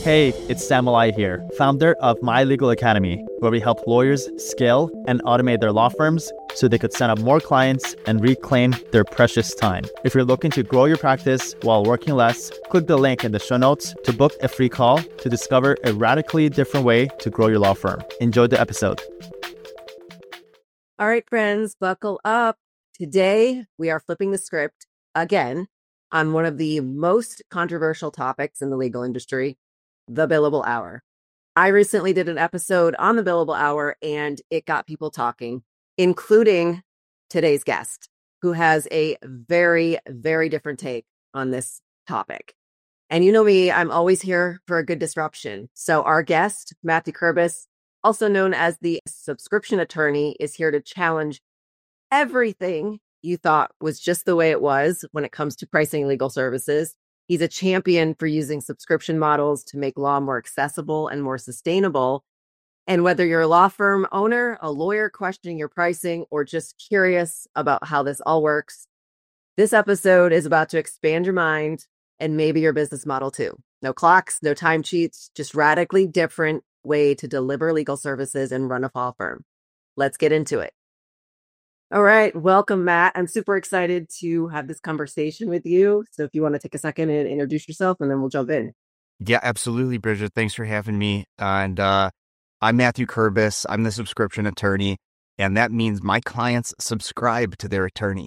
Hey, it's Sam Malai here, founder of My Legal Academy, where we help lawyers scale and automate their law firms so they could sign up more clients and reclaim their precious time. If you're looking to grow your practice while working less, click the link in the show notes to book a free call to discover a radically different way to grow your law firm. Enjoy the episode. All right, friends, buckle up. Today, we are flipping the script again on one of the most controversial topics in the legal industry, the billable hour. I recently did an episode on the billable hour and it got people talking, including today's guest, who has a very, very different take on this topic. And you know me, I'm always here for a good disruption. So our guest, Matthew Kurbis, also known as the subscription attorney, is here to challenge everything you thought was just the way it was when it comes to pricing legal services. He's a champion for using subscription models to make law more accessible and more sustainable. And whether you're a law firm owner, a lawyer questioning your pricing, or just curious about how this all works, this episode is about to expand your mind and maybe your business model too. No clocks, no time cheats, just radically different way to deliver legal services and run a law firm. Let's get into it. All right. Welcome, Matt. I'm super excited to have this conversation with you. So if you want to take a second and introduce yourself, and then we'll jump in. Yeah, absolutely, Bridget. Thanks for having me. And I'm Matthew Kurbis. I'm the subscription attorney. And that means my clients subscribe to their attorney.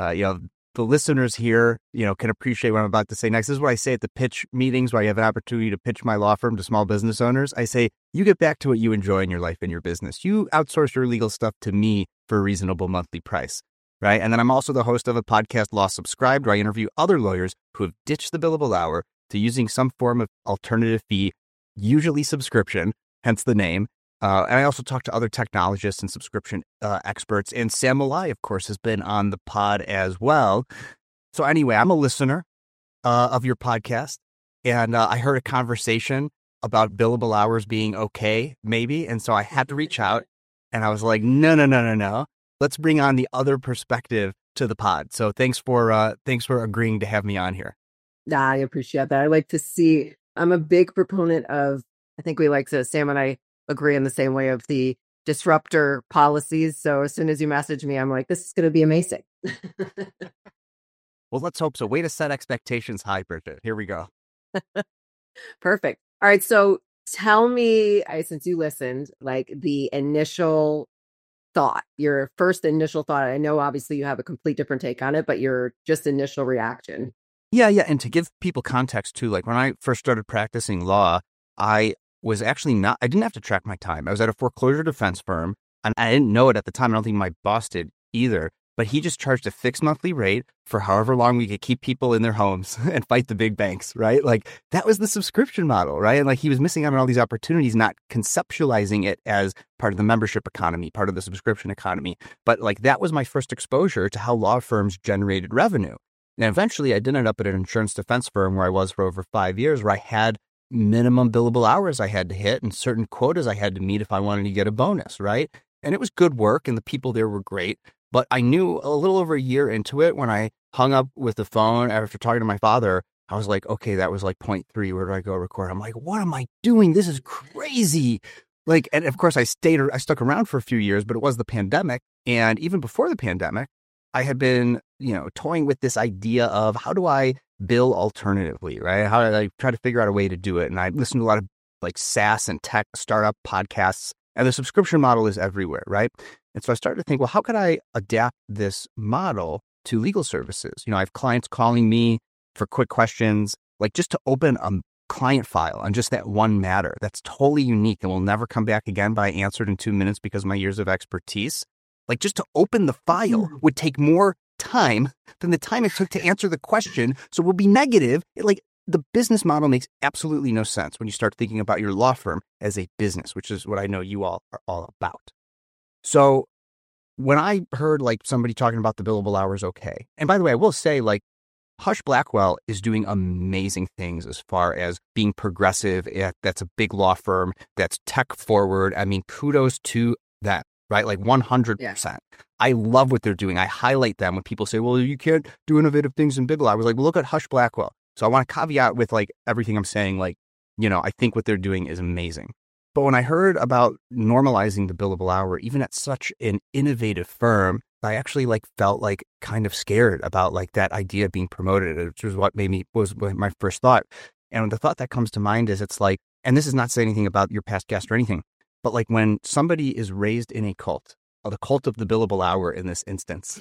The listeners here, can appreciate what I'm about to say next. This is what I say at the pitch meetings where I have an opportunity to pitch my law firm to small business owners. I say, you get back to what you enjoy in your life and your business. You outsource your legal stuff to me for a reasonable monthly price, right? And then I'm also the host of a podcast, Law Subscribed, where I interview other lawyers who have ditched the billable hour to using some form of alternative fee, usually subscription, hence the name. And I also talk to other technologists and subscription experts. And Sam Malai, of course, has been on the pod as well. So anyway, I'm a listener of your podcast. And I heard a conversation about billable hours being okay, maybe. And so I had to reach out. And I was like, no. Let's bring on the other perspective to the pod. So thanks for agreeing to have me on here. I appreciate that. I like to see, I'm a big proponent of, I think we like to, Sam and I agree in the same way, of the disruptor policies. So as soon as you message me, I'm like, this is going to be amazing. Well, let's hope so. Way to set expectations high, Bridget. Here we go. Perfect. All right. So tell me, since you listened, like the initial thought, your first initial thought. I know obviously you have a complete different take on it, but your just initial reaction. Yeah. And to give people context too, like when I first started practicing law, I didn't have to track my time. I was at a foreclosure defense firm and I didn't know it at the time. I don't think my boss did either, but he just charged a fixed monthly rate for however long we could keep people in their homes and fight the big banks, right? Like that was the subscription model, right? And like he was missing out on all these opportunities, not conceptualizing it as part of the membership economy, part of the subscription economy. But like that was my first exposure to how law firms generated revenue. And eventually I did end up at an insurance defense firm where I was for over 5 years, where I had minimum billable hours I had to hit and certain quotas I had to meet if I wanted to get a bonus, right? And it was good work and the people there were great. But I knew a little over a year into it, when I hung up with the phone after talking to my father, I was like, okay, that was like 0.3. Where do I go record? I'm like, what am I doing? This is crazy. Like, and of course I stuck around for a few years, but it was the pandemic. And even before the pandemic, I had been, toying with this idea of how do I bill alternatively, right? How do I try to figure out a way to do it? And I listened to a lot of like SaaS and tech startup podcasts, and the subscription model is everywhere, right? And so I started to think, well, how could I adapt this model to legal services? I have clients calling me for quick questions, like just to open a client file on just that one matter that's totally unique and will never come back again, but I answered in 2 minutes because of my years of expertise. Like just to open the file would take more time than the time it took to answer the question. So it will be negative. The business model makes absolutely no sense when you start thinking about your law firm as a business, which is what I know you all are all about. So when I heard like somebody talking about the billable hours, okay. And by the way, I will say like Hush Blackwell is doing amazing things as far as being progressive. That's a big law firm that's tech forward. I mean, kudos to that. Right? Like 100%. Yeah. I love what they're doing. I highlight them when people say, well, you can't do innovative things in big law. I was like, well, look at Hush Blackwell. So I want to caveat with like everything I'm saying, like I think what they're doing is amazing. But when I heard about normalizing the billable hour, even at such an innovative firm, I actually felt kind of scared about that idea being promoted, which was what was my first thought. And the thought that comes to mind is and this is not saying anything about your past guest or anything, but when somebody is raised in a cult, or the cult of the billable hour in this instance,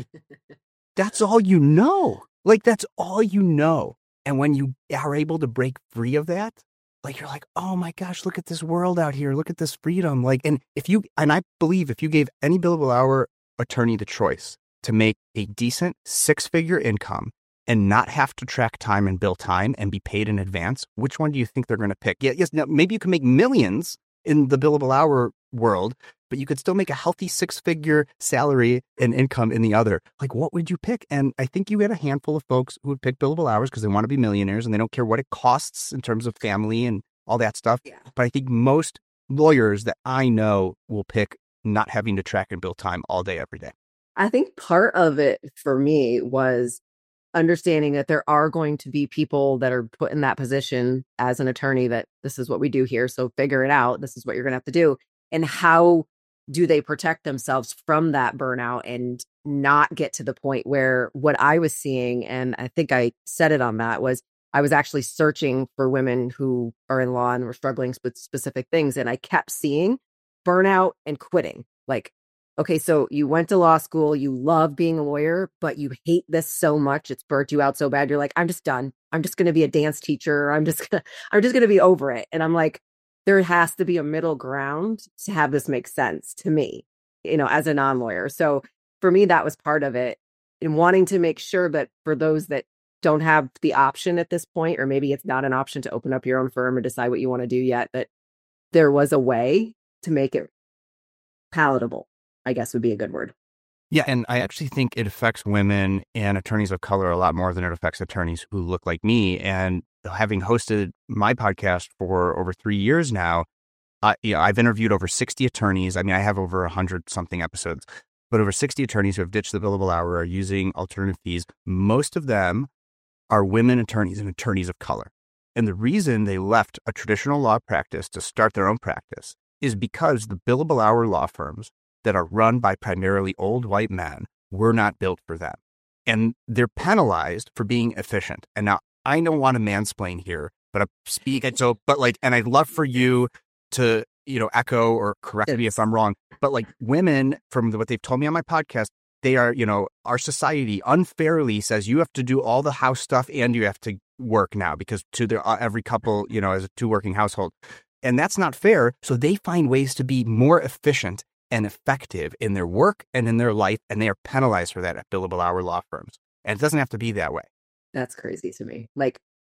that's all you know. That's all you know. And when you are able to break free of that, you're oh my gosh, look at this world out here. Look at this freedom. And I believe if you gave any billable hour attorney the choice to make a decent 6-figure income and not have to track time and bill time and be paid in advance, which one do you think they're going to pick? Yes, now maybe you can make millions in the billable hour world, but you could still make a healthy 6-figure salary and income in the other. What would you pick? And I think you had a handful of folks who would pick billable hours because they want to be millionaires and they don't care what it costs in terms of family and all that stuff. Yeah. But I think most lawyers that I know will pick not having to track and bill time all day, every day. I think part of it for me was understanding that there are going to be people that are put in that position as an attorney, that this is what we do here. So figure it out. This is what you're going to have to do. And how do they protect themselves from that burnout and not get to the point where what I was seeing, and I think I said it on that, was I was actually searching for women who are in law and were struggling with specific things. And I kept seeing burnout and quitting. Okay, so you went to law school, you love being a lawyer, but you hate this so much, it's burnt you out so bad. You're I'm just done. I'm just going to be a dance teacher. I'm just going to be over it. And I'm there has to be a middle ground to have this make sense to me, as a non-lawyer. So for me, that was part of it, in wanting to make sure that for those that don't have the option at this point, or maybe it's not an option to open up your own firm or decide what you want to do yet, that there was a way to make it palatable, I guess would be a good word. Yeah, and I actually think it affects women and attorneys of color a lot more than it affects attorneys who look like me. And having hosted my podcast for over 3 years now, I've interviewed over 60 attorneys. I mean, I have over 100 something episodes, but over 60 attorneys who have ditched the billable hour, are using alternative fees. Most of them are women attorneys and attorneys of color. And the reason they left a traditional law practice to start their own practice is because the billable hour law firms that are run by primarily old white men were not built for them. And they're penalized for being efficient. And now I don't want to mansplain here, but I'm speaking. And I'd love for you to, echo or correct me if I'm wrong. But women, from what they've told me on my podcast, they are, our society unfairly says you have to do all the house stuff and you have to work now, because every couple, is a 2-working household. And that's not fair. So they find ways to be more efficient and effective in their work and in their life, and they are penalized for that at billable hour law firms. And it doesn't have to be that way. That's crazy to me.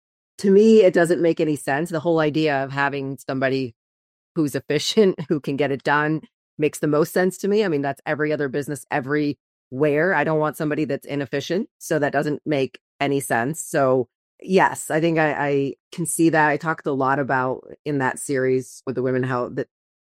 To me, it doesn't make any sense. The whole idea of having somebody who's efficient, who can get it done, makes the most sense to me. I mean, that's every other business everywhere. I don't want somebody that's inefficient. So that doesn't make any sense. So yes, I think I can see that. I talked a lot about in that series with the women, how that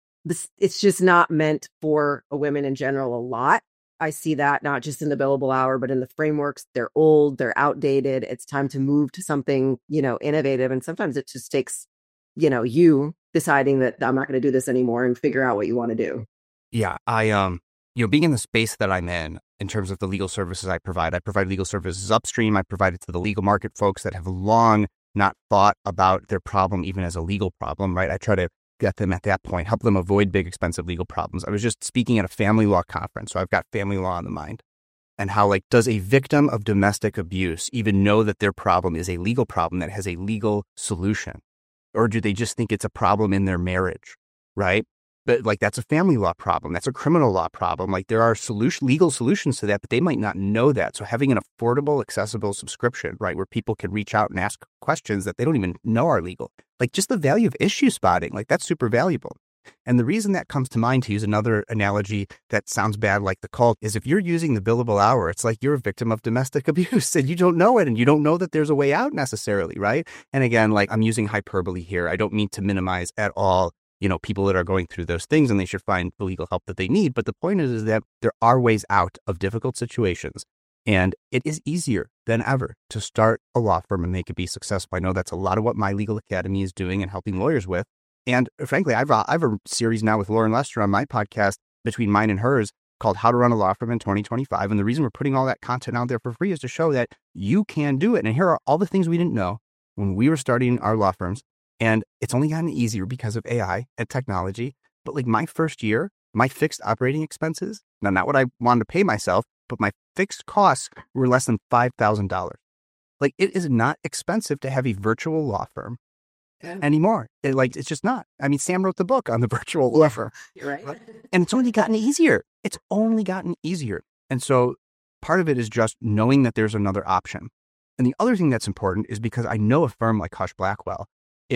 it's just not meant for a women in general a lot. I see that not just in the billable hour, but in the frameworks. They're old, they're outdated. It's time to move to something, innovative. And sometimes it just takes, you deciding that I'm not going to do this anymore and figure out what you want to do. Yeah. I, being in the space that I'm in terms of the legal services I provide legal services upstream. I provide it to the legal market folks that have long not thought about their problem even as a legal problem, right? I try to get them at that point, help them avoid big, expensive legal problems. I was just speaking at a family law conference, so I've got family law on the mind. And how, does a victim of domestic abuse even know that their problem is a legal problem that has a legal solution? Or do they just think it's a problem in their marriage, right? But that's a family law problem. That's a criminal law problem. There are legal solutions to that, but they might not know that. So having an affordable, accessible subscription, right, where people can reach out and ask questions that they don't even know are legal. Just the value of issue spotting, that's super valuable. And the reason that comes to mind, to use another analogy that sounds bad like the cult, is if you're using the billable hour, it's like you're a victim of domestic abuse and you don't know it, and you don't know that there's a way out necessarily, right? And again, I'm using hyperbole here. I don't mean to minimize at all people that are going through those things, and they should find the legal help that they need. But the point is that there are ways out of difficult situations And it is easier than ever to start a law firm and make it be successful. I know that's a lot of what My Legal Academy is doing and helping lawyers with. And frankly, I have a series now with Lauren Lester on my podcast between mine and hers called How to Run a Law Firm in 2025. And the reason we're putting all that content out there for free is to show that you can do it. And here are all the things we didn't know when we were starting our law firms. And it's only gotten easier because of AI and technology. But like my first year, my fixed operating expenses, now not what I wanted to pay myself, but my fixed costs were less than $5,000. Like it is not expensive to have a virtual law firm anymore. It's just not. I mean, Sam wrote the book on the virtual law firm. You're right. And it's only gotten easier. It's only gotten easier. And so part of it is just knowing that there's another option. And the other thing that's important is because I know a firm like Husch Blackwell,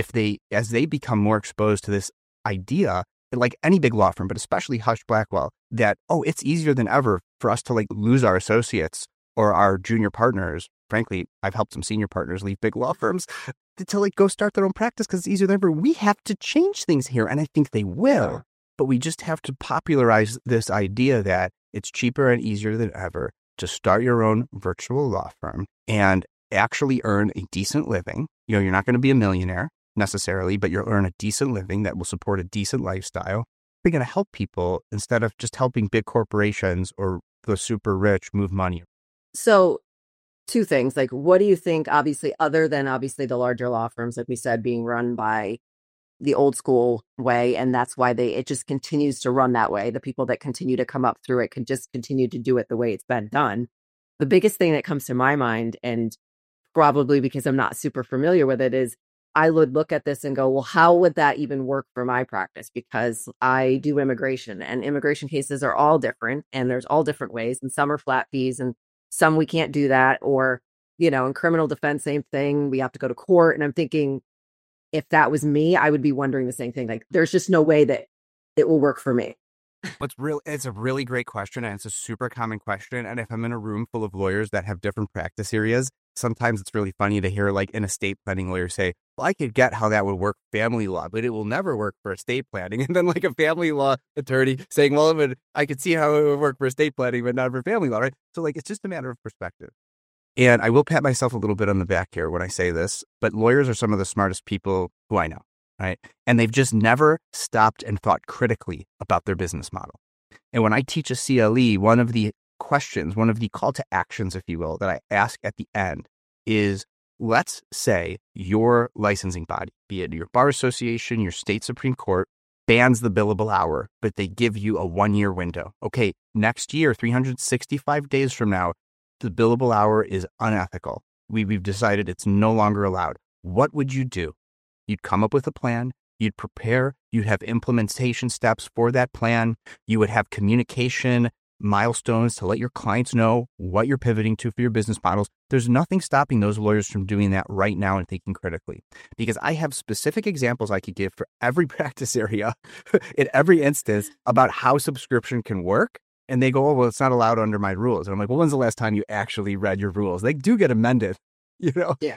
as they become more exposed to this idea, like any big law firm, but especially Husch Blackwell, that, it's easier than ever for us to lose our associates or our junior partners. Frankly, I've helped some senior partners leave big law firms to go start their own practice because it's easier than ever. We have to change things here, and I think they will. But we just have to popularize this idea that it's cheaper and easier than ever to start your own virtual law firm and actually earn a decent living. You're not going to be a millionaire necessarily, but you'll earn a decent living that will support a decent lifestyle. You're going to help people instead of just helping big corporations or the super rich move money. So two things, what do you think, obviously, other than the larger law firms, like we said, being run by the old school way, and that's why it just continues to run that way. The people that continue to come up through it can just continue to do it the way it's been done. The biggest thing that comes to my mind, and probably because I'm not super familiar with it, is I would look at this and go, well, how would that even work for my practice? Because I do immigration, and immigration cases are all different, and there's all different ways, and some are flat fees and some we can't do that. Or, in criminal defense, same thing. We have to go to court. And I'm thinking, if that was me, I would be wondering the same thing. There's just no way that it will work for me. It's a really great question, and it's a super common question. And if I'm in a room full of lawyers that have different practice areas, sometimes it's really funny to hear an estate planning lawyer say, well, I could get how that would work for family law, but it will never work for estate planning. And then a family law attorney saying, well, I could see how it would work for estate planning, but not for family law, right? So it's just a matter of perspective. And I will pat myself a little bit on the back here when I say this, but lawyers are some of the smartest people who I know, right? And they've just never stopped and thought critically about their business model. And when I teach a CLE, one of the questions, one of the call to actions, if you will, that I ask at the end is, let's say your licensing body, be it your bar association, your state Supreme Court, bans the billable hour, but they give you a 1-year window. Okay, next year, 365 days from now, the billable hour is unethical. We've decided it's no longer allowed. What would you do? You'd come up with a plan. You'd prepare. You'd have implementation steps for that plan. You would have communication milestones to let your clients know what you're pivoting to for your business models. There's nothing stopping those lawyers from doing that right now and thinking critically, because I have specific examples I could give for every practice area in every instance about how subscription can work. And they go, oh, well, it's not allowed under my rules. And I'm like, well, when's the last time you actually read your rules? They do get amended, Yeah.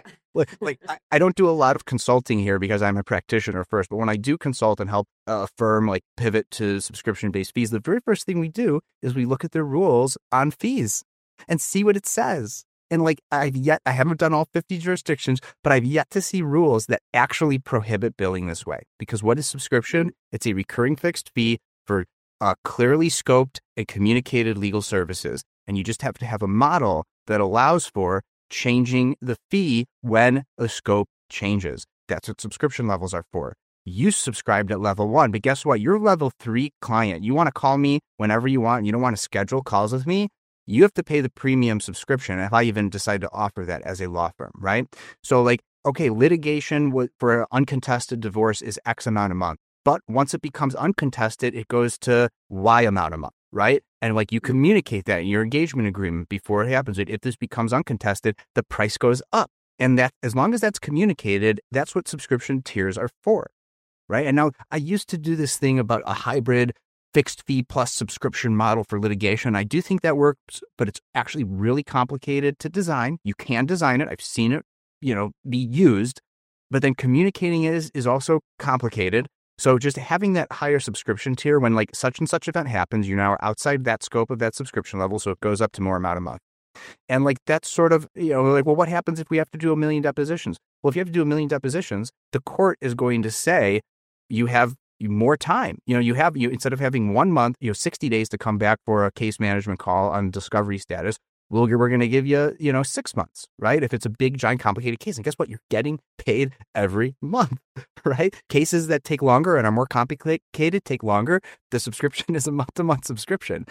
I don't do a lot of consulting here because I'm a practitioner first, but when I do consult and help a firm pivot to subscription-based fees, the very first thing we do is we look at their rules on fees and see what it says. And I haven't done all 50 jurisdictions, but I've yet to see rules that actually prohibit billing this way. Because what is subscription? It's a recurring fixed fee for clearly scoped and communicated legal services. And you just have to have a model that allows for changing the fee when the scope changes. That's what subscription levels are for. You subscribed at level 1, but guess what? You're level 3 client. You want to call me whenever you want. You don't want to schedule calls with me. You have to pay the premium subscription if I even decide to offer that as a law firm, right? So okay, litigation for an uncontested divorce is X amount a month. But once it becomes uncontested, it goes to Y amount a month, right? And you communicate that in your engagement agreement before it happens. If this becomes uncontested, the price goes up. And that, as long as that's communicated, that's what subscription tiers are for, right? And now I used to do this thing about a hybrid fixed fee plus subscription model for litigation. I do think that works, but it's actually really complicated to design. You can design it. I've seen it, be used, but then communicating it is also complicated. So just having that higher subscription tier when such and such event happens, you now are outside that scope of that subscription level. So it goes up to more amount a month. And like, that's sort of, like, well, what happens if we have to do 1 million depositions? Well, if you have to do 1 million depositions, the court is going to say you have more time. You instead of having 1 month, 60 days to come back for a case management call on discovery status, we're going to give you, 6 months, right? If it's a big, giant, complicated case. And guess what? You're getting paid every month, right? Cases that take longer and are more complicated take longer. The subscription is a month-to-month subscription.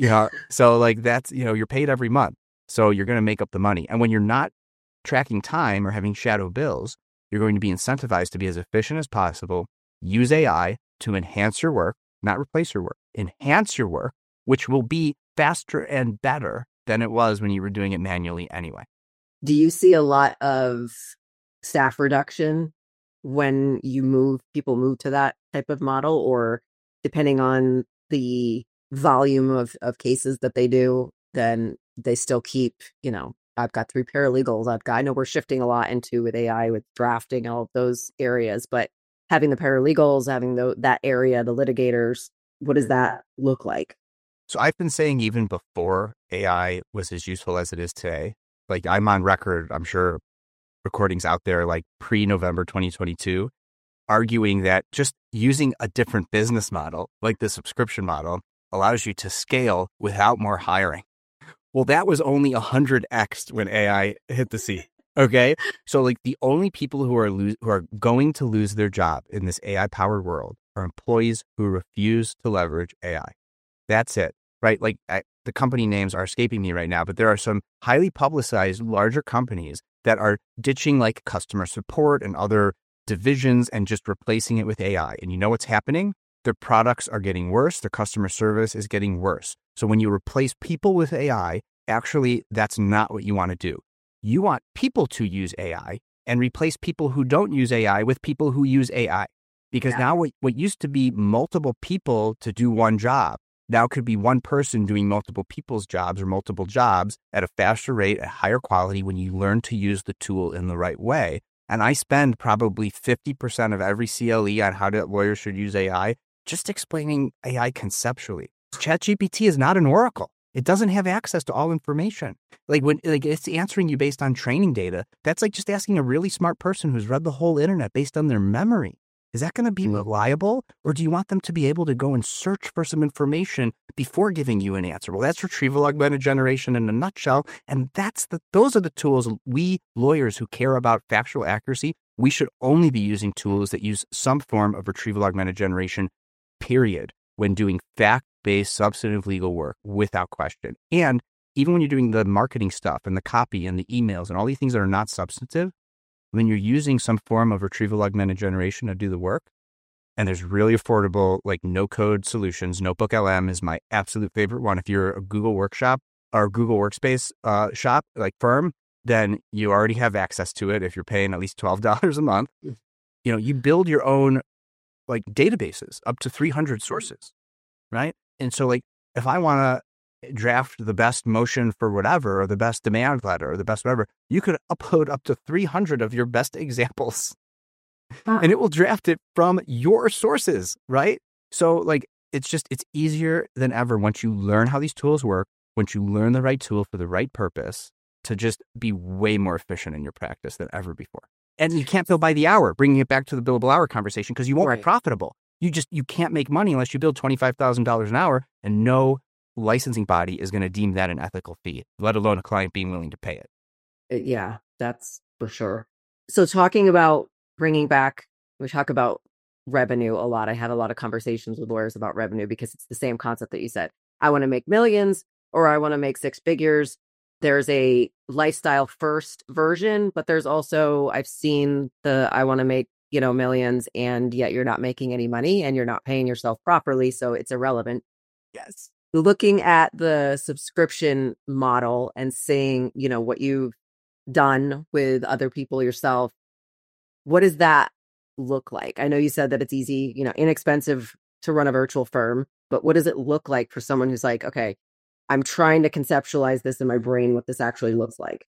So like, that's, you're paid every month. So you're going to make up the money. And when you're not tracking time or having shadow bills, you're going to be incentivized to be as efficient as possible. Use AI to enhance your work, not replace your work. Enhance your work, which will be faster and better than it was when you were doing it manually anyway. Do you see a lot of staff reduction when people move to that type of model, or depending on the volume of cases that they do, then they still keep, I've got 3 paralegals. I know we're shifting a lot into with AI, with drafting, all of those areas, but having the paralegals, having that area, the litigators, what does that look like? So I've been saying, even before AI was as useful as it is today, like, I'm on record, I'm sure recordings out there, like pre-November 2022, arguing that just using a different business model, like the subscription model, allows you to scale without more hiring. Well, that was only 100x when AI hit the scene. Okay. So like, the only people who are going to lose their job in this AI powered world are employees who refuse to leverage AI. That's it. Right. Like, the company names are escaping me right now, but there are some highly publicized larger companies that are ditching like customer support and other divisions and just replacing it with AI. And you know what's happening? Their products are getting worse. Their customer service is getting worse. So when you replace people with AI, actually, that's not what you want to do. You want people to use AI and replace people who don't use AI with people who use AI. Because now what used to be multiple people to do one job now could be one person doing multiple people's jobs or multiple jobs at a faster rate, at higher quality, when you learn to use the tool in the right way. And I spend probably 50% of every CLE on how lawyers should use AI, just explaining AI conceptually. ChatGPT is not an oracle. It doesn't have access to all information. Like, when it's answering you based on training data, that's like just asking a really smart person who's read the whole internet based on their memory. Is that going to be reliable? Or do you want them to be able to go and search for some information before giving you an answer? Well, that's retrieval augmented generation in a nutshell. And those are the tools we lawyers who care about factual accuracy, we should only be using tools that use some form of retrieval augmented generation, period, when doing fact-based substantive legal work without question. And even when you're doing the marketing stuff and the copy and the emails and all these things that are not substantive, when you're using some form of retrieval augmented generation to do the work, and there's really affordable, like, no-code solutions. NotebookLM is my absolute favorite one. If you're a Google Workshop or Google Workspace shop, like, firm, then you already have access to it if you're paying at least $12 a month. You build your own, like, databases up to 300 sources, right? And so, like, if I want to draft the best motion for whatever, or the best demand letter, or the best whatever, you could upload up to 300 of your best examples, and it will draft it from your sources, right? So like, it's easier than ever once you learn how these tools work, once you learn the right tool for the right purpose, to just be way more efficient in your practice than ever before. And you can't bill by the hour, bringing it back to the billable hour conversation, because you won't be profitable. You can't make money unless you bill $25,000 an hour, and no licensing body is going to deem that an ethical fee, let alone a client being willing to pay it. Yeah, that's for sure. So talking about bringing back, we talk about revenue a lot. I had a lot of conversations with lawyers about revenue, because it's the same concept that you said. I want to make millions, or I want to make 6 figures. There's a lifestyle first version, but there's also, I've seen I want to make, millions, and yet you're not making any money and you're not paying yourself properly. So it's irrelevant. Yes. Looking at the subscription model and seeing, what you've done with other people, yourself, what does that look like? I know you said that it's easy, inexpensive to run a virtual firm, but what does it look like for someone who's like, okay, I'm trying to conceptualize this in my brain, what this actually looks like?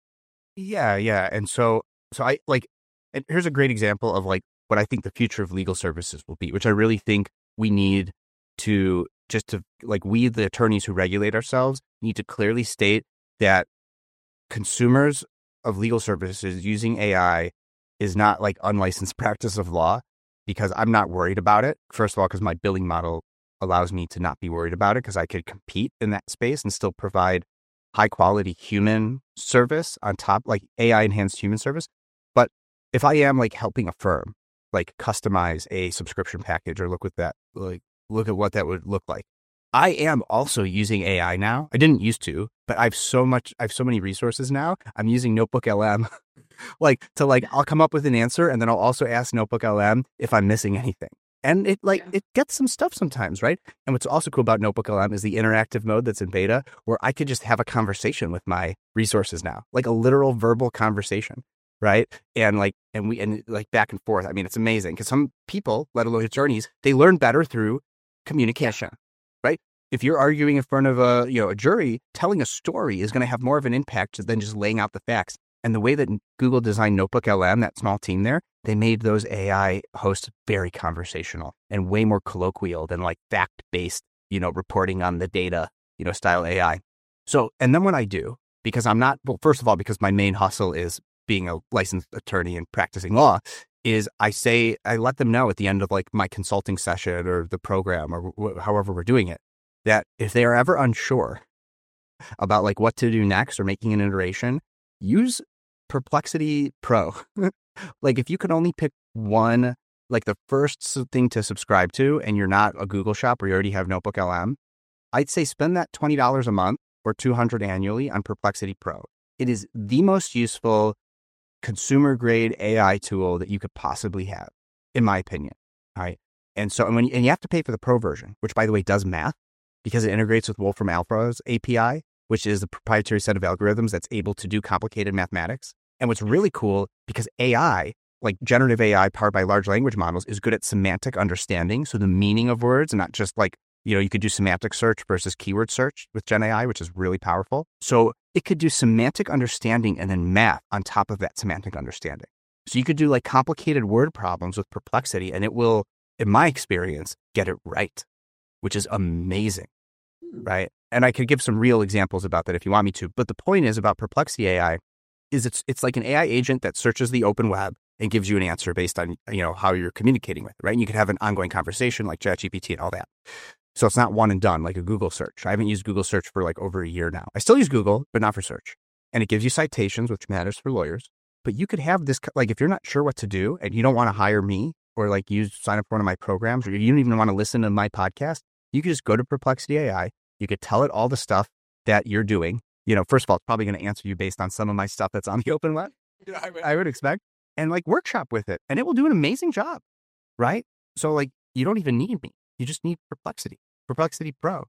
Yeah. And so I like, and here's a great example of like what I think the future of legal services will be, which I really think we need to, we, the attorneys who regulate ourselves, need to clearly state that consumers of legal services using AI is not like unlicensed practice of law, because I'm not worried about it. First of all, because my billing model allows me to not be worried about it, because I could compete in that space and still provide high quality human service on top, like AI enhanced human service. But if I am like helping a firm like customize a subscription package or look at what that would look like, I am also using AI now. I didn't used to, but I have so many resources now. I'm using Notebook LM I'll come up with an answer, and then I'll also ask Notebook LM if I'm missing anything. And it gets some stuff sometimes, right? And what's also cool about Notebook LM is the interactive mode that's in beta, where I could just have a conversation with my resources now, like a literal verbal conversation, right? And back and forth. I mean, it's amazing, because some people, let alone attorneys, they learn better through communication, right? If you're arguing in front of a jury, telling a story is going to have more of an impact than just laying out the facts. And the way that Google designed Notebook LM, that small team there, they made those AI hosts very conversational and way more colloquial than like fact-based, reporting on the data, style AI. So, and then what I do, because first of all, because my main hustle is being a licensed attorney and practicing law, is I let them know at the end of like my consulting session or the program or however we're doing it, that if they are ever unsure about like what to do next or making an iteration, use Perplexity Pro. Like if you could only pick one, like the first thing to subscribe to, and you're not a Google shop or you already have Notebook LM, I'd say spend that $20 a month or $200 annually on Perplexity Pro. It is the most useful consumer grade AI tool that you could possibly have, in my opinion. All right. And so, and you have to pay for the Pro version, which by the way does math, because it integrates with Wolfram Alpha's API, which is the proprietary set of algorithms that's able to do complicated mathematics. And what's really cool, because AI, like generative AI powered by large language models, is good at semantic understanding. So the meaning of words, and not just like, you could do semantic search versus keyword search with Gen AI, which is really powerful. So it could do semantic understanding and then math on top of that semantic understanding. So you could do like complicated word problems with Perplexity, and it will, in my experience, get it right, which is amazing, right? And I could give some real examples about that if you want me to. But the point is about Perplexity AI is it's like an AI agent that searches the open web and gives you an answer based on, how you're communicating with it, right? And you could have an ongoing conversation like ChatGPT and all that. So it's not one and done like a Google search. I haven't used Google search for like over a year now. I still use Google, but not for search. And it gives you citations, which matters for lawyers. But you could have this, like if you're not sure what to do and you don't want to hire me or like sign up for one of my programs, or you don't even want to listen to my podcast, you could just go to Perplexity AI. You could tell it all the stuff that you're doing. First of all, it's probably going to answer you based on some of my stuff that's on the open web, I would expect, and like workshop with it, and it will do an amazing job, right? So like, you don't even need me. You just need Perplexity Pro.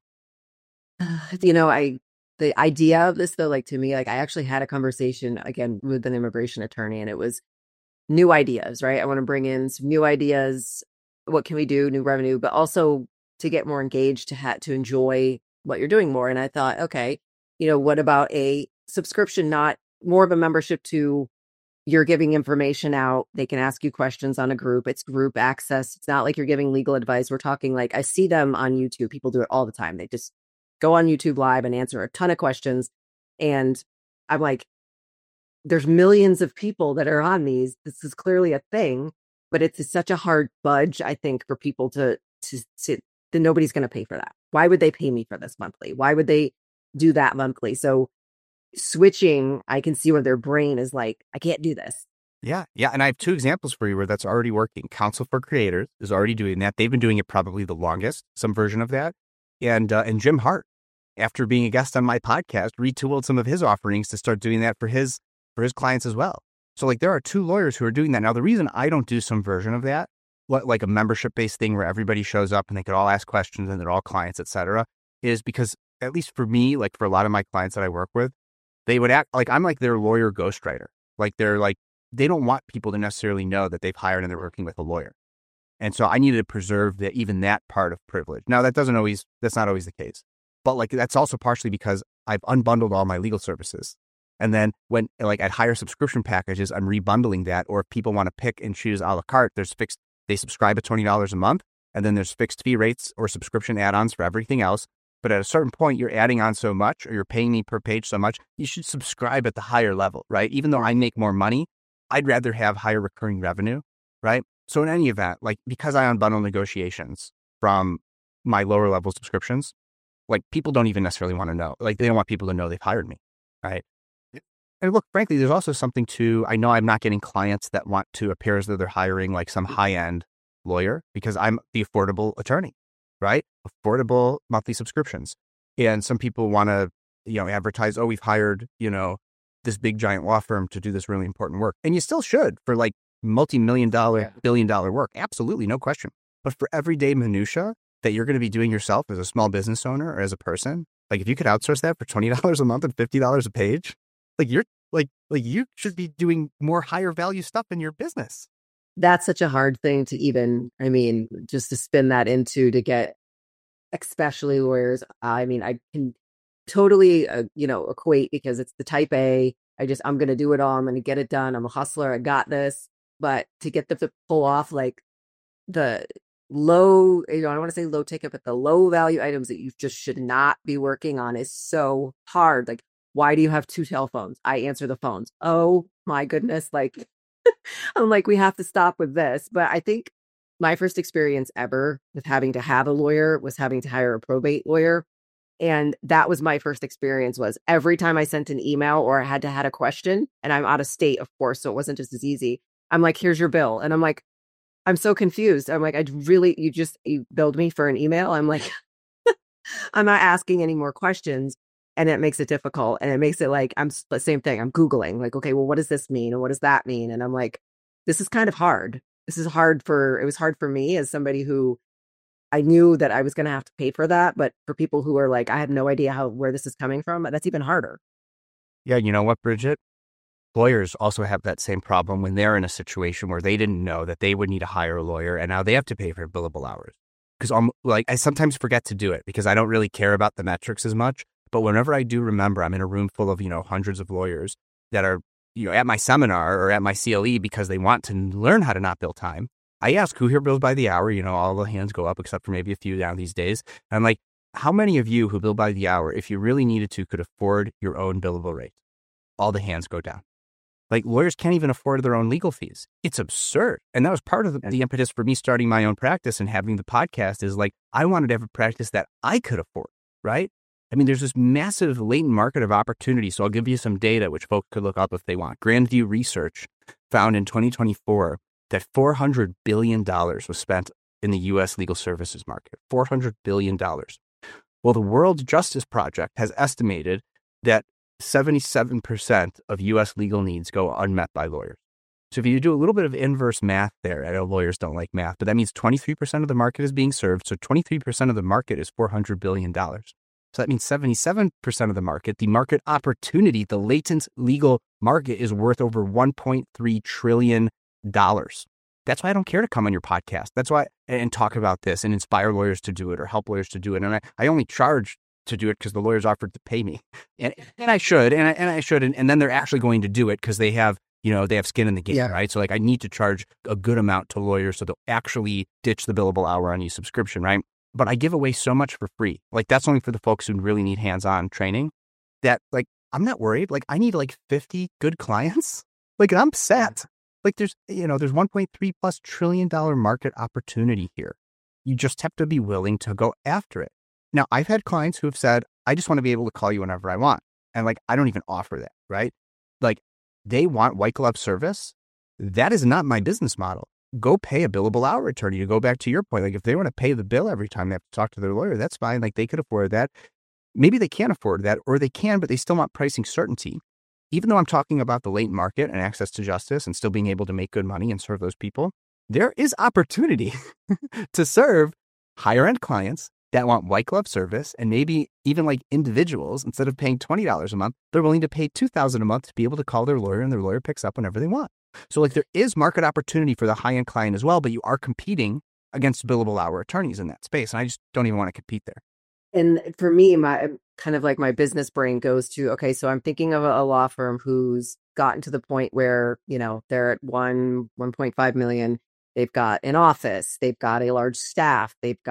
The idea of this though, like to me, like I actually had a conversation again with an immigration attorney, and it was new ideas, right? I want to bring in some new ideas. What can we do? New revenue, but also to get more engaged, to enjoy what you're doing more. And I thought, okay, what about a subscription, not more of a membership to you're giving information out. They can ask you questions on a group. It's group access. It's not like you're giving legal advice. We're talking like I see them on YouTube. People do it all the time. They just go on YouTube Live and answer a ton of questions. And I'm like, there's millions of people that are on these. This is clearly a thing, but it's such a hard budge, I think, for people to sit. Then nobody's going to pay for that. Why would they pay me for this monthly? Why would they do that monthly? So switching, I can see where their brain is like, I can't do this. Yeah. And I have two examples for you where that's already working. Counsel for Creators is already doing that. They've been doing it probably the longest, some version of that. And Jim Hart, after being a guest on my podcast, retooled some of his offerings to start doing that for his clients as well. So like there are two lawyers who are doing that. Now, the reason I don't do some version of that, like a membership-based thing where everybody shows up and they could all ask questions and they're all clients, et cetera, is because at least for me, like for a lot of my clients that I work with, they would act like I'm like their lawyer ghostwriter. Like they don't want people to necessarily know that they've hired and they're working with a lawyer. And so I needed to preserve even that part of privilege. Now that's not always the case, but like that's also partially because I've unbundled all my legal services. And then when like at higher subscription packages, I'm rebundling that. Or if people want to pick and choose a la carte, they subscribe at $20 a month, and then there's fixed fee rates or subscription add-ons for everything else. But at a certain point, you're adding on so much, or you're paying me per page so much, you should subscribe at the higher level, right? Even though I make more money, I'd rather have higher recurring revenue, right? So in any event, like because I unbundle negotiations from my lower level subscriptions, like people don't even necessarily want to know. Like they don't want people to know they've hired me, right? And look, frankly, there's also something to, I know I'm not getting clients that want to appear as though they're hiring like some high-end lawyer because I'm the affordable attorney, right? Affordable monthly subscriptions. And some people want to, advertise, oh, we've hired, this big giant law firm to do this really important work. And you still should for like multi-million-dollar, billion-dollar work. Absolutely, no question. But for everyday minutia that you're going to be doing yourself as a small business owner or as a person, like if you could outsource that for $20 a month and $50 a page, like you're you should be doing more higher value stuff in your business. That's such a hard thing to even, just to spin that into to get, especially lawyers. I can totally, equate because it's the type A. I'm going to do it all. I'm going to get it done. I'm a hustler. I got this. But to get them to pull off like the low, I don't want to say low ticket, but the low value items that you just should not be working on is so hard. Like, why do you have two telephones? I answer the phones. Oh my goodness. Like, I'm like, we have to stop with this. But I think my first experience ever with having to have a lawyer was having to hire a probate lawyer. And that was my first experience. Was every time I sent an email or I had a question, and I'm out of state, of course, so it wasn't just as easy. I'm like, here's your bill. And I'm like, I'm so confused. I'm like, you billed me for an email. I'm like, I'm not asking any more questions. And it makes it difficult. And it makes it like, I'm the same thing. I'm Googling like, okay, well, what does this mean? And what does that mean? And I'm like, this is kind of hard. It was hard for me as somebody who I knew that I was going to have to pay for that. But for people who are like, I have no idea where this is coming from, that's even harder. Yeah. You know what, Bridget? Lawyers also have that same problem when they're in a situation where they didn't know that they would need to hire a lawyer and now they have to pay for billable hours. Because I sometimes forget to do it because I don't really care about the metrics as much. But whenever I do remember, I'm in a room full of, hundreds of lawyers that are, at my seminar or at my CLE because they want to learn how to not bill time. I ask who here bills by the hour, all the hands go up except for maybe a few down these days. And I'm like, how many of you who bill by the hour, if you really needed to, could afford your own billable rate? All the hands go down. Like lawyers can't even afford their own legal fees. It's absurd. And that was part of the impetus for me starting my own practice and having the podcast is like, I wanted to have a practice that I could afford, right? There's this massive latent market of opportunity. So I'll give you some data, which folks could look up if they want. Grandview Research found in 2024 that $400 billion was spent in the U.S. legal services market. $400 billion. Well, the World Justice Project has estimated that 77% of U.S. legal needs go unmet by lawyers. So if you do a little bit of inverse math there, I know lawyers don't like math, but that means 23% of the market is being served. So 23% of the market is $400 billion. So that means 77% of the market opportunity, the latent legal market is worth over $1.3 trillion. That's why I don't care to come on your podcast. That's why, and talk about this and inspire lawyers to do it or help lawyers to do it. And I only charge to do it because the lawyers offered to pay me. And I should, and then they're actually going to do it because they have, they have skin in the game, right? So like I need to charge a good amount to lawyers so they'll actually ditch the billable hour on you subscription, right? But I give away so much for free. Like that's only for the folks who really need hands-on training that like, I'm not worried. Like I need like 50 good clients. Like I'm set. Like there's 1.3 plus trillion dollar market opportunity here. You just have to be willing to go after it. Now I've had clients who have said, I just want to be able to call you whenever I want. And like, I don't even offer that, right? Like they want white glove service. That is not my business model. Go pay a billable hour attorney to go back to your point. Like if they want to pay the bill every time they have to talk to their lawyer, that's fine. Like they could afford that. Maybe they can't afford that or they can, but they still want pricing certainty. Even though I'm talking about the latent market and access to justice and still being able to make good money and serve those people, there is opportunity to serve higher end clients that want white glove service and maybe even like individuals, instead of paying $20 a month, they're willing to pay $2,000 a month to be able to call their lawyer and their lawyer picks up whenever they want. So like there is market opportunity for the high-end client as well, but you are competing against billable hour attorneys in that space. And I just don't even want to compete there. And for me, my kind of like my business brain goes to, okay, so I'm thinking of a law firm who's gotten to the point where, they're at 1.5 million. They've got an office. They've got a large staff. They've got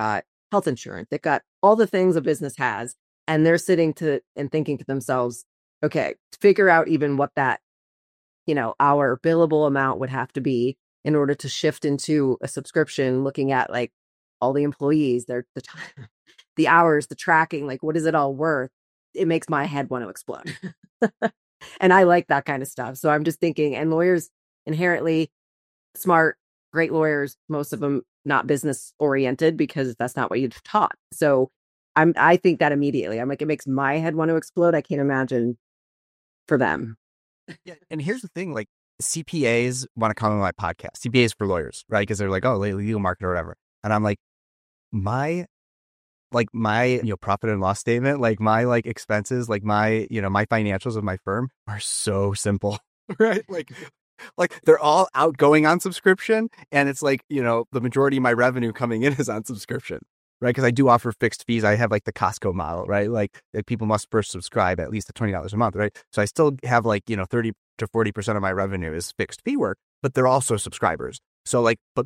health insurance. They've got all the things a business has, and they're sitting to and thinking to themselves, okay, figure out even what that, our billable amount would have to be in order to shift into a subscription, looking at like all the employees, the time, the hours, the tracking, like what is it all worth? It makes my head want to explode. And I like that kind of stuff. So I'm just thinking, and lawyers inherently smart, great lawyers, most of them not business oriented because that's not what you're taught. So I think that immediately. I'm like, it makes my head want to explode. I can't imagine for them. Yeah, and here's the thing, like CPAs want to come on my podcast. CPAs for lawyers, right? Because they're like, oh, legal market or whatever. And I'm like, my profit and loss statement, like my expenses, like my financials of my firm are so simple, right? Like they're all outgoing on subscription, and it's like, the majority of my revenue coming in is on subscription, right? Because I do offer fixed fees. I have like the Costco model, right? Like people must first subscribe at least at $20 a month, right? So I still have 30 to 40% of my revenue is fixed fee work, but they're also subscribers. So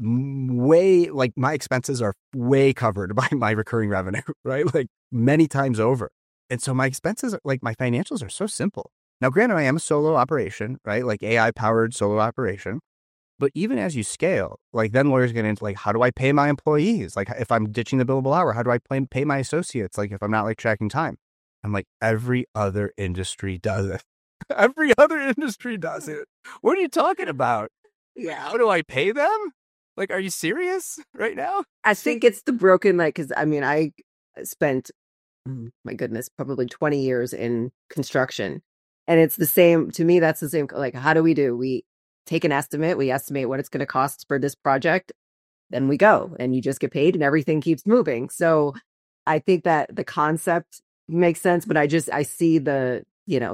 my expenses are way covered by my recurring revenue, right? Like many times over. And so my expenses, my financials are so simple. Now, granted, I am a solo operation, right? Like AI powered solo operation. But even as you scale, then lawyers get into how do I pay my employees? Like if I'm ditching the billable hour, how do I pay my associates? Like if I'm not tracking time, I'm like, every other industry does it. Every other industry does it. What are you talking about? Yeah. How do I pay them? Like, are you serious right now? I think it's the broken, because I spent, my goodness, probably 20 years in construction. And it's the same, to me, that's the same. Like, how do? We take an estimate, we estimate what it's going to cost for this project, then we go and you just get paid and everything keeps moving. So I think that the concept makes sense, but I see the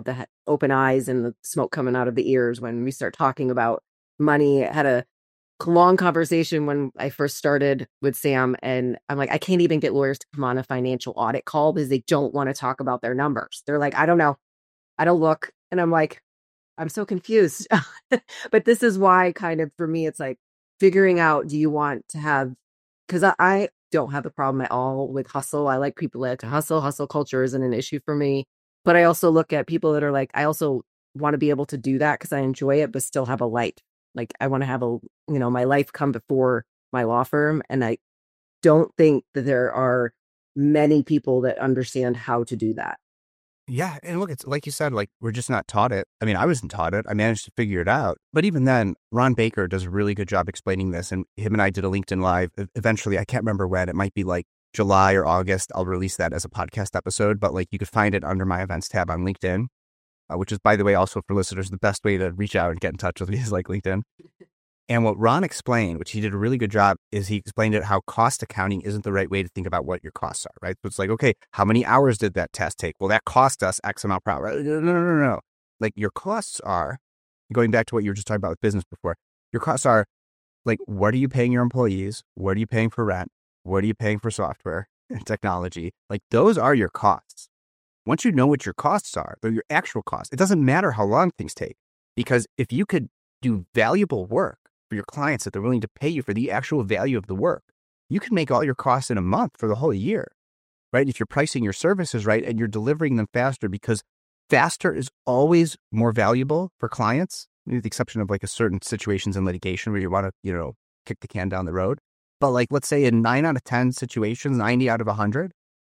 open eyes and the smoke coming out of the ears when we start talking about money. I had a long conversation when I first started with Sam, and I'm like, I can't even get lawyers to come on a financial audit call because they don't want to talk about their numbers. They're like, I don't know. I don't look. And I'm like, I'm so confused. But this is why kind of for me, it's like figuring out, do you want to have, because I don't have a problem at all with hustle. I like people that like to hustle. Hustle culture isn't an issue for me. But I also look at people that are like, I also want to be able to do that because I enjoy it, but still have a light. Like I want to have my life come before my law firm. And I don't think that there are many people that understand how to do that. Yeah. And look, it's like you said, we're just not taught it. I mean, I wasn't taught it. I managed to figure it out. But even then, Ron Baker does a really good job explaining this. And him and I did a LinkedIn Live. Eventually, I can't remember when. It might be July or August. I'll release that as a podcast episode. But you could find it under my events tab on LinkedIn, which is, by the way, also for listeners, the best way to reach out and get in touch with me is LinkedIn. And what Ron explained, which he did a really good job, is he explained it how cost accounting isn't the right way to think about what your costs are, right? So it's okay, how many hours did that test take? Well, that cost us X amount per hour. No. Your costs are, going back to what you were just talking about with business before, your costs are what are you paying your employees? What are you paying for rent? What are you paying for software and technology? Those are your costs. Once you know what your costs are, they're your actual costs. It doesn't matter how long things take, because if you could do valuable work for your clients that they're willing to pay you for the actual value of the work, you can make all your costs in a month for the whole year, right? If you're pricing your services right and you're delivering them faster, because faster is always more valuable for clients, with the exception of a certain situations in litigation where you want to, kick the can down the road. But let's say in 9 out of 10 situations, 90 out of 100,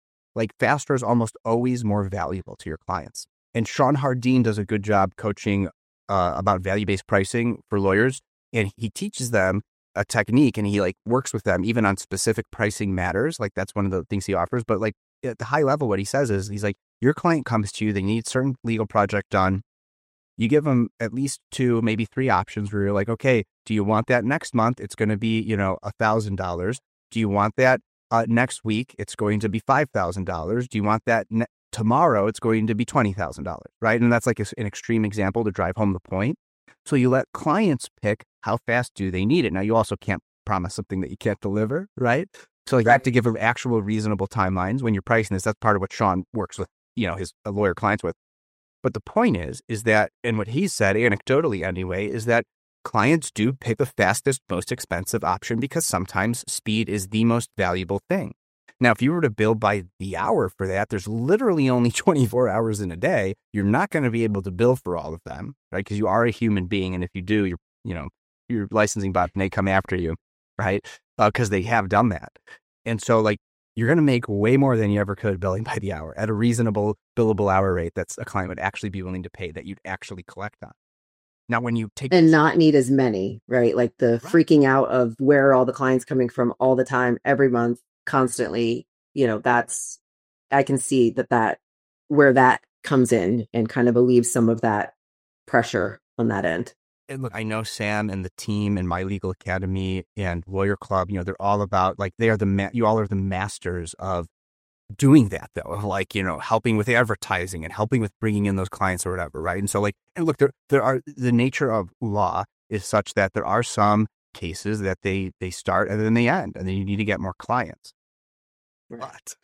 faster is almost always more valuable to your clients. And Sean Hardeen does a good job coaching about value-based pricing for lawyers. And he teaches them a technique, and he works with them even on specific pricing matters. That's one of the things he offers. But at the high level, what he says is he's your client comes to you, they need certain legal project done. You give them at least 2, maybe 3 options where you're okay, do you want that next month? It's going to be, $1,000. Do you want that next week? It's going to be $5,000. Do you want that tomorrow? It's going to be $20,000, right? And that's an extreme example to drive home the point. So you let clients pick how fast do they need it. Now, you also can't promise something that you can't deliver, right? So you have to give them actual reasonable timelines when you're pricing this. That's part of what Sean works with, his lawyer clients with. But the point is that, and what he said anecdotally anyway, is that clients do pick the fastest, most expensive option because sometimes speed is the most valuable thing. Now, if you were to bill by the hour for that, there's literally only 24 hours in a day. You're not going to be able to bill for all of them, right? Because you are a human being. And if you do, your licensing bot may come after you, right? Because they have done that. And so like, you're going to make way more than you ever could billing by the hour at a reasonable billable hour rate that's a client would actually be willing to pay, that you'd actually collect on. Now, when you take and not need as many, right? Like the freaking out of where are all the clients coming from all the time, every month, constantly, that's, I can see that where that comes in and kind of alleviates some of that pressure on that end. And look, I know Sam and the team and My Legal Academy and Lawyer Club, they're all about like, you all are the masters of doing that though, like, helping with advertising and helping with bringing in those clients or whatever. Right. And so like, and look, there are, the nature of law is such that there are some cases that they start and then they end and then you need to get more clients. But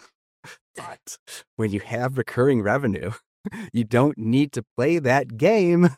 when you have recurring revenue, you don't need to play that game.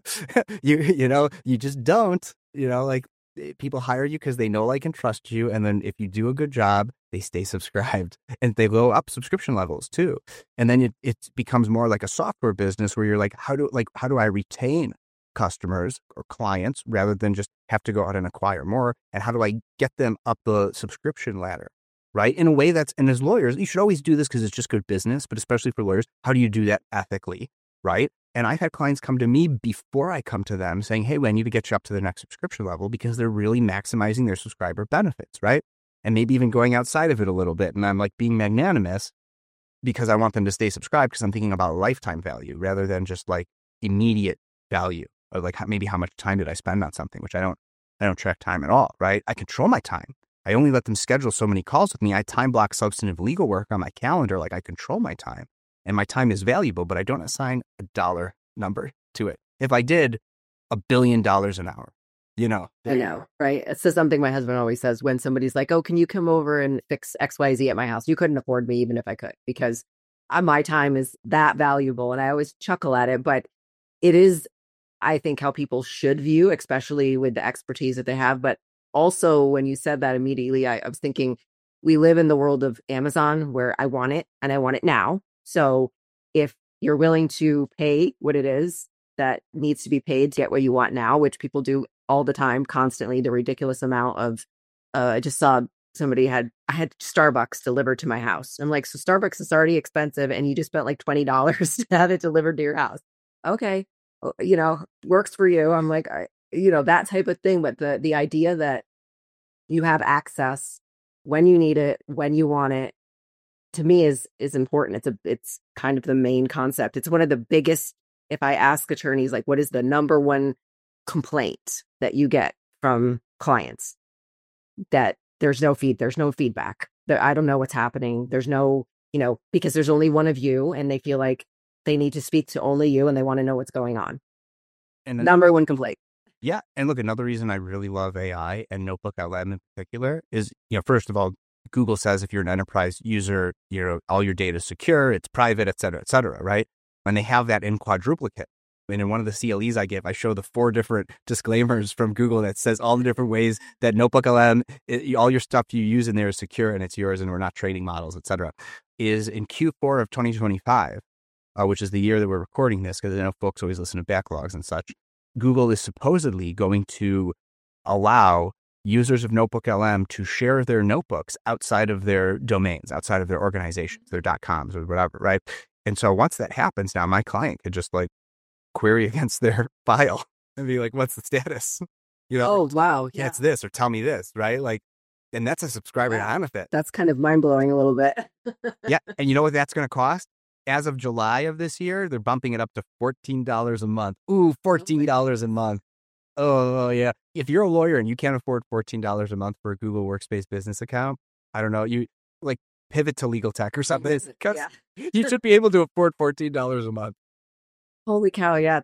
You just don't, like people hire you because they know, like, and trust you. And then if you do a good job, they stay subscribed and they go up subscription levels too. And then it becomes more like a software business where you're like, how do I retain customers or clients rather than just have to go out and acquire more? And how do I get them up the subscription ladder? Right? In a way and as lawyers, you should always do this because it's just good business, but especially for lawyers, how do you do that ethically? Right? And I've had clients come to me before I come to them saying, hey, I need to get you up to the next subscription level because they're really maximizing their subscriber benefits, right? And maybe even going outside of it a little bit. And I'm like being magnanimous because I want them to stay subscribed because I'm thinking about lifetime value rather than just like immediate value or like maybe how much time did I spend on something, which I don't track time at all, right? I control my time. I only let them schedule so many calls with me. I time block substantive legal work on my calendar. Like I control my time and my time is valuable, but I don't assign a dollar number to it. If I did, $1 billion an hour, I know, right? It's just something my husband always says when somebody's like, oh, can you come over and fix XYZ at my house? You couldn't afford me even if I could, because my time is that valuable. And I always chuckle at it, but it is, I think, how people should view, especially with the expertise that they have. But also, when you said that immediately, I was thinking we live in the world of Amazon where I want it and I want it now. So if you're willing to pay what it is that needs to be paid to get what you want now, which people do all the time, constantly, the ridiculous amount of, I just saw I had Starbucks delivered to my house. I'm like, so Starbucks is already expensive and you just spent like $20 to have it delivered to your house. Okay. Works for you. I'm like, that type of thing. But the idea that you have access when you need it, when you want it, to me is important. It's kind of the main concept. It's one of the biggest, if I ask attorneys, like, what is the number one complaint that you get from clients? That there's no feedback. That I don't know what's happening. There's no, because there's only one of you and they feel like they need to speak to only you and they want to know what's going on. And number one complaint. Yeah. And look, another reason I really love AI and NotebookLM in particular is, first of all, Google says if you're an enterprise user, all your data is secure, it's private, et cetera, right? And they have that in quadruplicate. And in one of the CLEs I give, I show the 4 different disclaimers from Google that says all the different ways that NotebookLM, all your stuff you use in there is secure and it's yours and we're not trading models, et cetera, is in Q4 of 2025, which is the year that we're recording this, because I know folks always listen to backlogs and such. Google is supposedly going to allow users of NotebookLM to share their notebooks outside of their domains, outside of their organizations, their .coms or whatever, right? And so once that happens, now my client could just like query against their file and be like, what's the status? Oh, wow. Yeah, it's this, or tell me this, right? Like, and that's a subscriber benefit. That's kind of mind-blowing a little bit. Yeah. And you know what that's going to cost? As of July of this year, they're bumping it up to $14 a month. Ooh, $14 a month. Oh, yeah. If you're a lawyer and you can't afford $14 a month for a Google Workspace business account, I don't know, you like pivot to legal tech or something. Yeah. You should be able to afford $14 a month. Holy cow. Yeah,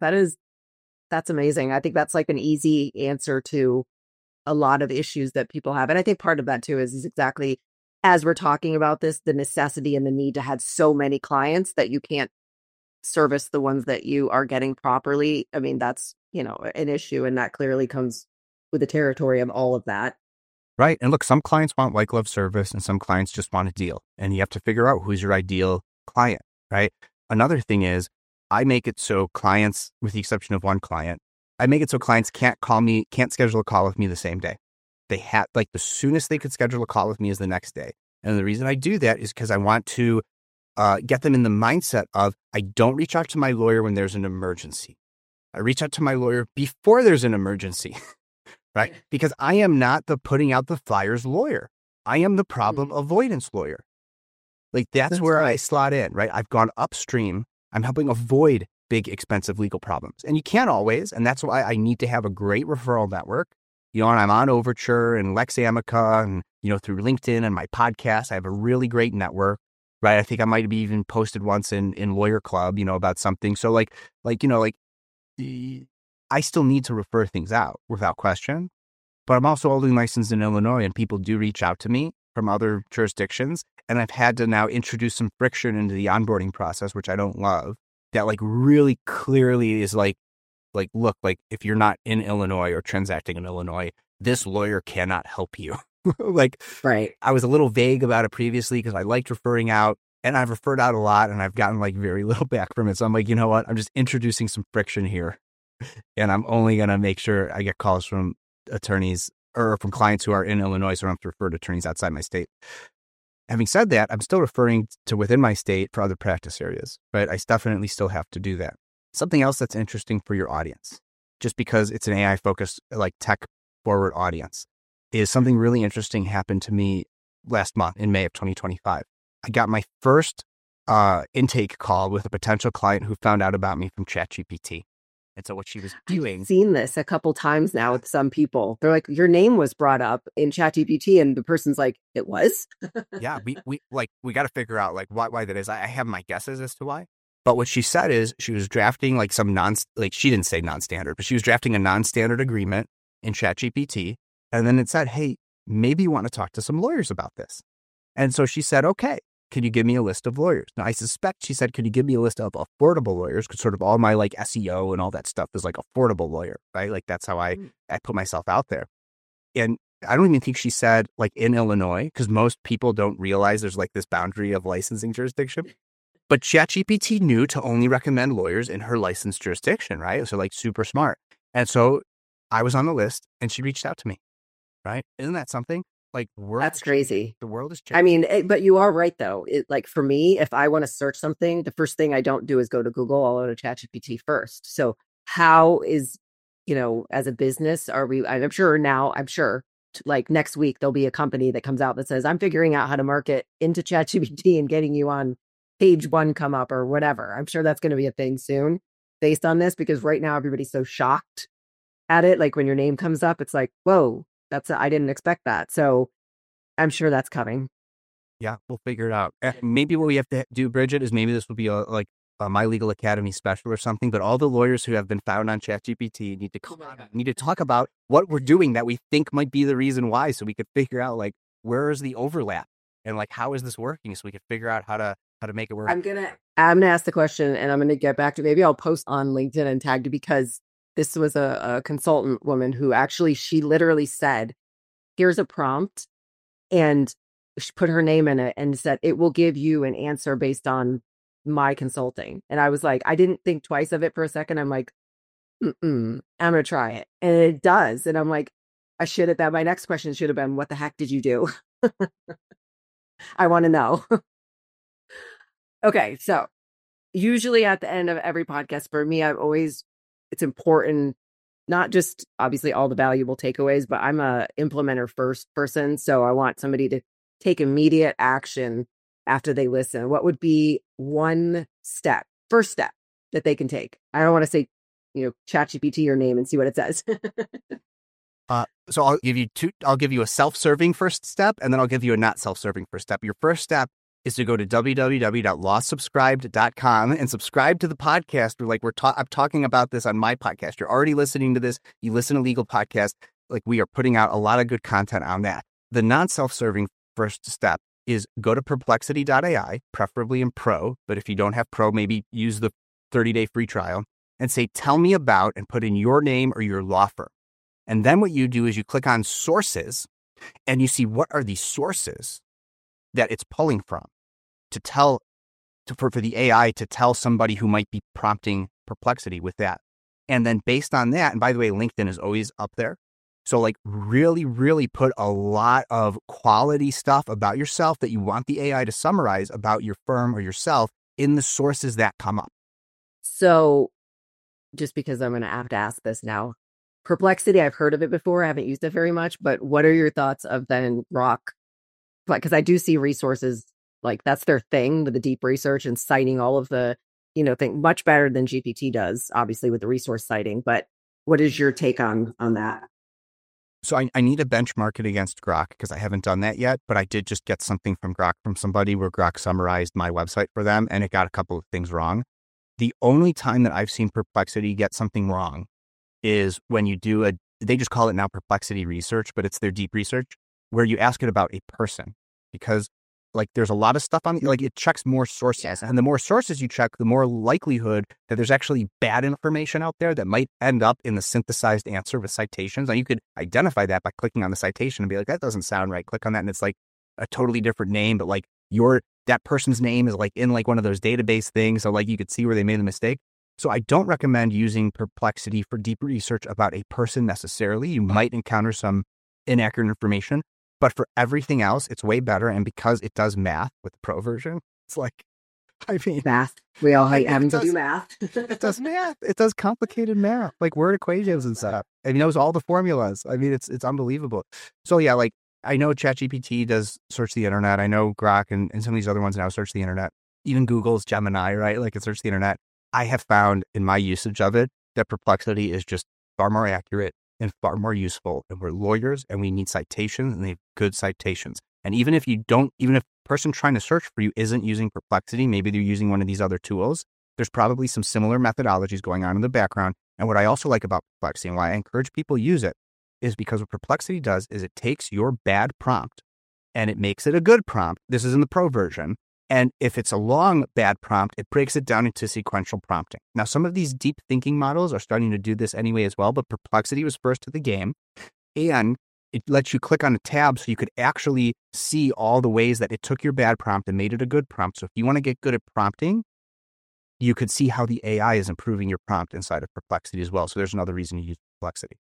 that's amazing. I think that's like an easy answer to a lot of issues that people have. And I think part of that too is exactly as we're talking about this, the necessity and the need to have so many clients that you can't service the ones that you are getting properly. I mean, that's, an issue. And that clearly comes with the territory of all of that. Right. And look, some clients want white glove service and some clients just want a deal. And you have to figure out who's your ideal client, right? Another thing is I make it so clients, with the exception of one client, I make it so clients can't schedule a call with me the same day. They have, like, the soonest they could schedule a call with me is the next day. And the reason I do that is because I want to get them in the mindset of, I don't reach out to my lawyer when there's an emergency. I reach out to my lawyer before there's an emergency. Right? Because I am not the putting out the fires lawyer. I am the problem avoidance lawyer. Like that's where I slot in, right? I've gone upstream. I'm helping avoid big, expensive legal problems. And you can't always. And that's why I need to have a great referral network. You know, and I'm on Overture and Lex Amica and, you know, through LinkedIn and my podcast. I have a really great network, right? I think I might have even posted once in Lawyer Club, you know, about something. So I still need to refer things out without question, but I'm also only licensed in Illinois and people do reach out to me from other jurisdictions. And I've had to now introduce some friction into the onboarding process, which I don't love, that like really clearly is like, look, like if you're not in Illinois or transacting in Illinois, this lawyer cannot help you. Like, right. I was a little vague about it previously because I liked referring out and I've referred out a lot and I've gotten like very little back from it. So I'm like, you know what? I'm just introducing some friction here. And I'm only going to make sure I get calls from attorneys or from clients who are in Illinois, so I don't have to refer to attorneys outside my state. Having said that, I'm still referring to within my state for other practice areas, right? I definitely still have to do that. Something else that's interesting for your audience, just because it's an AI-focused, like tech-forward audience, is something really interesting happened to me last month in May of 2025. I got my first intake call with a potential client who found out about me from ChatGPT. And so what she was doing... I've seen this a couple times now with some people. They're like, your name was brought up in ChatGPT, and the person's like, it was? Yeah, we got to figure out like why that is. I have my guesses as to why. But what she said is she was drafting like she didn't say non-standard, but she was drafting a non-standard agreement in ChatGPT. And then it said, hey, maybe you want to talk to some lawyers about this. And so she said, okay. Can you give me a list of lawyers? Now, I suspect she said, could you give me a list of affordable lawyers? Because sort of all my like SEO and all that stuff is like affordable lawyer, right? Like that's how I put myself out there. And I don't even think she said like in Illinois, because most people don't realize there's like this boundary of licensing jurisdiction. But ChatGPT knew to only recommend lawyers in her licensed jurisdiction, right? So like super smart. And so I was on the list and she reached out to me, right? Isn't that something? Like that's crazy. The world is changing. I mean, but you are right though. Like for me, if I want to search something, the first thing I don't do is go to Google. I'll go to ChatGPT first. So how is, you know, as a business, I'm sure like next week, there'll be a company that comes out that says, I'm figuring out how to market into ChatGPT and getting you on page 1 come up or whatever. I'm sure that's going to be a thing soon based on this, because right now everybody's so shocked at it. Like when your name comes up, it's like, whoa. I didn't expect that. So I'm sure that's coming. Yeah, we'll figure it out. Maybe what we have to do, Bridget, is maybe this will be a My Legal Academy special or something. But all the lawyers who have been found on ChatGPT need to talk about what we're doing that we think might be the reason why, so we could figure out like where is the overlap and like how is this working, so we could figure out how to make it work. I'm gonna ask the question, and I'm gonna get back to maybe I'll post on LinkedIn and tag you, because this was a consultant woman who actually, she literally said, here's a prompt, and she put her name in it and said, it will give you an answer based on my consulting. And I was like, I didn't think twice of it for a second. I'm like, I'm going to try it. And it does. And I'm like, my next question should have been, what the heck did you do? I want to know. Okay. So usually at the end of every podcast for me, it's important, not just obviously all the valuable takeaways, but I'm a implementer first person. So I want somebody to take immediate action after they listen. What would be first step that they can take? I don't want to say, ChatGPT your name and see what it says. So I'll give you I'll give you a self-serving first step, and then I'll give you a not self-serving first step. Your first step is to go to www.lawsubscribed.com and subscribe to the podcast. I'm talking about this on my podcast. You're already listening to this. You listen to legal podcasts. Like, we are putting out a lot of good content on that. The non-self-serving first step is go to perplexity.ai, preferably in Pro. But if you don't have Pro, maybe use the 30-day free trial and say, tell me about, and put in your name or your law firm. And then what you do is you click on sources, And you see what are these sources that it's pulling from to tell for the AI to tell somebody who might be prompting Perplexity with that. And then based on that, and by the way, LinkedIn is always up there. So like really, really put a lot of quality stuff about yourself that you want the AI to summarize about your firm or yourself in the sources that come up. So just because I'm going to have to ask this now, Perplexity, I've heard of it before. I haven't used it very much, but what are your thoughts of then Grok? Because I do see resources like that's their thing with the deep research and citing all of the, thing much better than GPT does, obviously with the resource citing. But what is your take on that? So I need to benchmark it against Grok because I haven't done that yet, but I did just get something from Grok from somebody where Grok summarized my website for them and it got a couple of things wrong. The only time that I've seen Perplexity get something wrong is when you do they just call it now Perplexity research, but it's their deep research where you ask it about a person because like there's a lot of stuff on like it checks more sources and the more sources you check, the more likelihood that there's actually bad information out there that might end up in the synthesized answer with citations. Now you could identify that by clicking on the citation and be like, that doesn't sound right. Click on that and it's like a totally different name, but like that person's name is like in like one of those database things. So like you could see where they made the mistake. So I don't recommend using Perplexity for deep research about a person necessarily. You might encounter some inaccurate information. But for everything else, it's way better. And because it does math with the pro version, it's like, I mean, math. We all having to do math. It does math. It does complicated math, like word equations and stuff. And it knows all the formulas. I mean, it's unbelievable. So yeah, like I know ChatGPT does search the internet. I know Grok and some of these other ones now search the internet. Even Google's Gemini, right? Like it searches the internet. I have found in my usage of it that Perplexity is just far more accurate and far more useful. And we're lawyers and we need citations and they have good citations. And even if a person trying to search for you isn't using Perplexity, maybe they're using one of these other tools, there's probably some similar methodologies going on in the background. And what I also like about Perplexity and why I encourage people to use it is because what Perplexity does is it takes your bad prompt and it makes it a good prompt. This is in the pro version. And if it's a long, bad prompt, it breaks it down into sequential prompting. Now, some of these deep thinking models are starting to do this anyway as well, but Perplexity was first to the game. And it lets you click on a tab so you could actually see all the ways that it took your bad prompt and made it a good prompt. So if you want to get good at prompting, you could see how the AI is improving your prompt inside of Perplexity as well. So there's another reason to use Perplexity.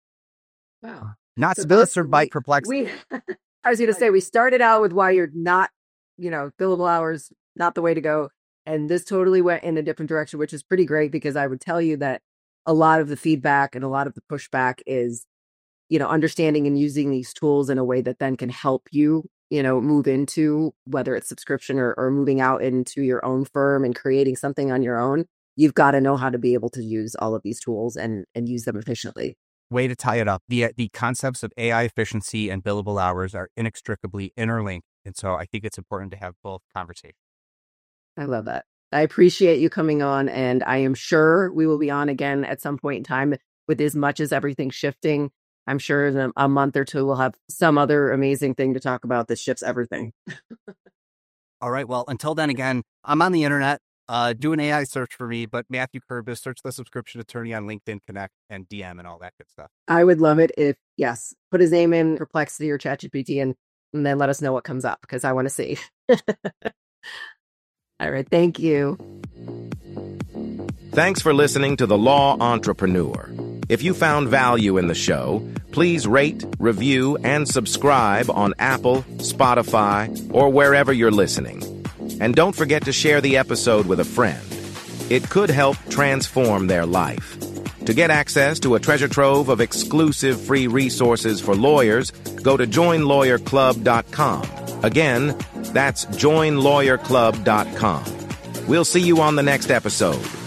Wow. Not sponsored by Perplexity. I was going to say, we started out with why you're not, billable hours, not the way to go. And this totally went in a different direction, which is pretty great because I would tell you that a lot of the feedback and a lot of the pushback is, understanding and using these tools in a way that then can help you, move into whether it's subscription or moving out into your own firm and creating something on your own. You've got to know how to be able to use all of these tools and use them efficiently. Way to tie it up. The concepts of AI efficiency and billable hours are inextricably interlinked. And so I think it's important to have both conversations. I love that. I appreciate you coming on, and I am sure we will be on again at some point in time with as much as everything's shifting. I'm sure in a month or two, we'll have some other amazing thing to talk about that shifts everything. All right. Well, until then, again, I'm on the internet. Do an AI search for me, but Matthew Kurbis, search the subscription attorney on LinkedIn Connect and DM and all that good stuff. I would love it if, yes, put his name in Perplexity or ChatGPT and then let us know what comes up because I want to see. All right. Thank you. Thanks for listening to The Law Entrepreneur. If you found value in the show, please rate, review, and subscribe on Apple, Spotify, or wherever you're listening. And don't forget to share the episode with a friend. It could help transform their life. To get access to a treasure trove of exclusive free resources for lawyers, go to joinlawyerclub.com. Again, that's joinlawyerclub.com. We'll see you on the next episode.